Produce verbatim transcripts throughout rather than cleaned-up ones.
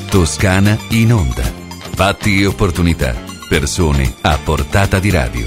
Toscana in onda. Fatti e opportunità. Persone a portata di radio.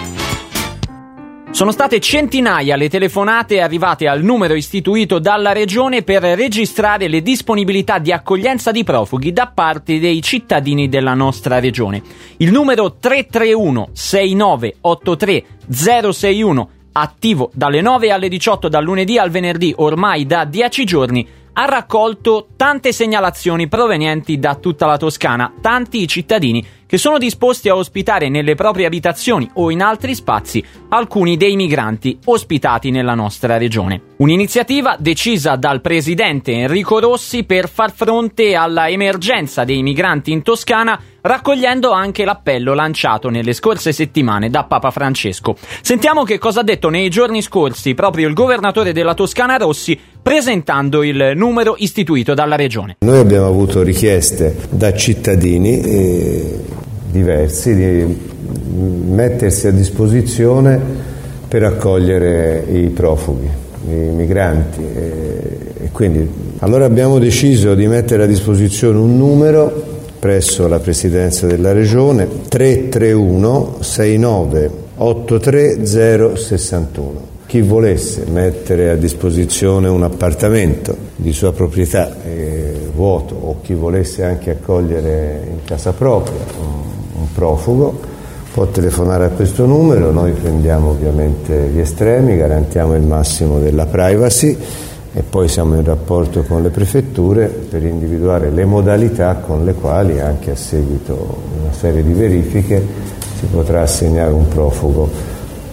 Sono state centinaia le telefonate arrivate al numero istituito dalla Regione per registrare le disponibilità di accoglienza di profughi da parte dei cittadini della nostra Regione. Il numero tre tre uno sei nove otto tre zero sei uno, attivo dalle nove alle diciotto dal lunedì al venerdì ormai da dieci giorni, ha raccolto tante segnalazioni provenienti da tutta la Toscana, tanti i cittadini che sono disposti a ospitare nelle proprie abitazioni o in altri spazi alcuni dei migranti ospitati nella nostra regione. Un'iniziativa decisa dal presidente Enrico Rossi per far fronte alla emergenza dei migranti in Toscana, raccogliendo anche l'appello lanciato nelle scorse settimane da Papa Francesco. Sentiamo che cosa ha detto nei giorni scorsi proprio il governatore della Toscana Rossi, presentando il numero istituito dalla Regione. Noi abbiamo avuto richieste da cittadini eh, diversi di mettersi a disposizione per accogliere i profughi, i migranti eh, e quindi allora abbiamo deciso di mettere a disposizione un numero presso la Presidenza della Regione tre tre uno sei nove otto tre zero sei uno. Chi volesse mettere a disposizione un appartamento di sua proprietà eh, vuoto o chi volesse anche accogliere in casa propria un, un profugo può telefonare a questo numero, noi prendiamo ovviamente gli estremi, garantiamo il massimo della privacy e poi siamo in rapporto con le prefetture per individuare le modalità con le quali, anche a seguito di una serie di verifiche, si potrà assegnare un profugo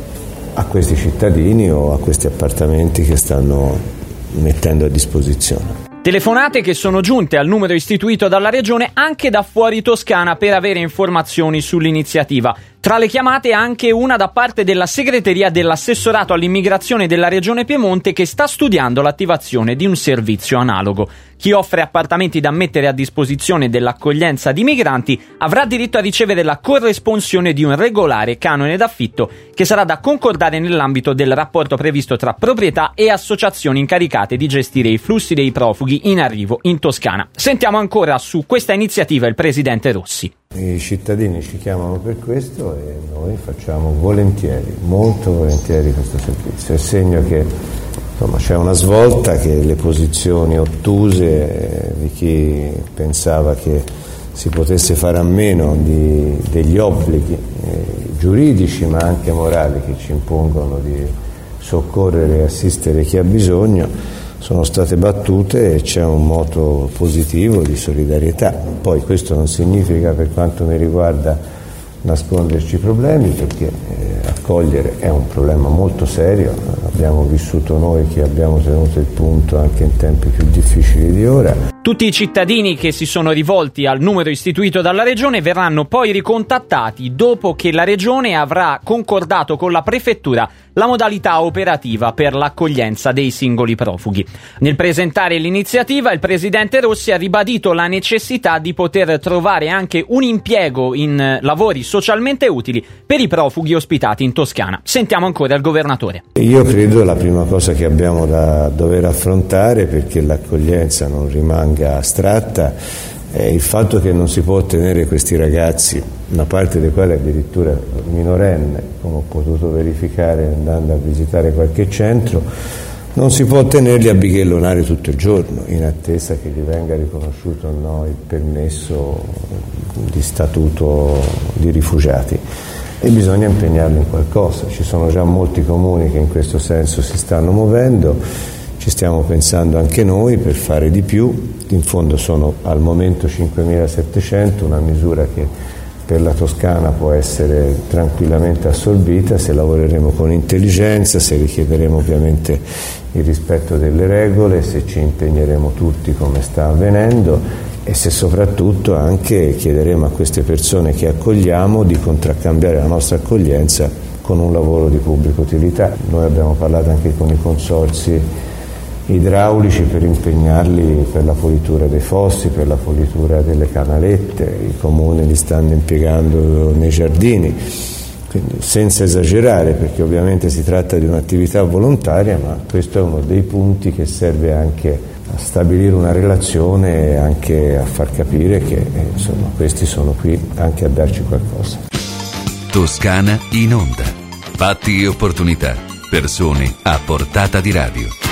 a questi cittadini o a questi appartamenti che stanno mettendo a disposizione. Telefonate che sono giunte al numero istituito dalla Regione anche da fuori Toscana per avere informazioni sull'iniziativa. Tra le chiamate anche una da parte della segreteria dell'assessorato all'immigrazione della Regione Piemonte che sta studiando l'attivazione di un servizio analogo. Chi offre appartamenti da mettere a disposizione dell'accoglienza di migranti avrà diritto a ricevere la corresponsione di un regolare canone d'affitto che sarà da concordare nell'ambito del rapporto previsto tra proprietà e associazioni incaricate di gestire i flussi dei profughi in arrivo in Toscana. Sentiamo ancora su questa iniziativa il presidente Rossi. I cittadini ci chiamano per questo e noi facciamo volentieri, molto volentieri questo servizio. È segno che insomma, c'è una svolta, che le posizioni ottuse di chi pensava che si potesse fare a meno di, degli obblighi eh, giuridici ma anche morali che ci impongono di soccorrere e assistere chi ha bisogno sono state battute e c'è un moto positivo di solidarietà. Poi questo non significa, per quanto mi riguarda, nasconderci problemi, perché eh, accogliere è un problema molto serio, abbiamo vissuto noi che abbiamo tenuto il punto anche in tempi più difficili di ora. Tutti i cittadini che si sono rivolti al numero istituito dalla Regione verranno poi ricontattati dopo che la Regione avrà concordato con la Prefettura la modalità operativa per l'accoglienza dei singoli profughi. Nel presentare l'iniziativa, il presidente Rossi ha ribadito la necessità di poter trovare anche un impiego in lavori socialmente utili per i profughi ospitati in Toscana. Sentiamo ancora il governatore. Io credo la prima cosa che abbiamo da dover affrontare, perché l'accoglienza non rimanga astratta, è il fatto che non si può ottenere questi ragazzi, una parte dei quali addirittura minorenne, come ho potuto verificare andando a visitare qualche centro, non si può ottenerli a bighellonare tutto il giorno in attesa che gli venga riconosciuto o no il permesso di statuto di rifugiati. E bisogna impegnarli in qualcosa. Ci sono già molti comuni che in questo senso si stanno muovendo, ci stiamo pensando anche noi per fare di più. In fondo sono al momento cinquemilasettecento, una misura che per la Toscana può essere tranquillamente assorbita se lavoreremo con intelligenza, se richiederemo ovviamente il rispetto delle regole, se ci impegneremo tutti come sta avvenendo e se soprattutto anche chiederemo a queste persone che accogliamo di contraccambiare la nostra accoglienza con un lavoro di pubblica utilità. Noi abbiamo parlato anche con i consorzi idraulici per impegnarli per la pulitura dei fossi, per la pulitura delle canalette, i comuni li stanno impiegando nei giardini, quindi senza esagerare, perché ovviamente si tratta di un'attività volontaria, ma questo è uno dei punti che serve anche a stabilire una relazione e anche a far capire che eh, insomma, questi sono qui anche a darci qualcosa. Toscana in onda. Fatti e opportunità. Persone a portata di radio.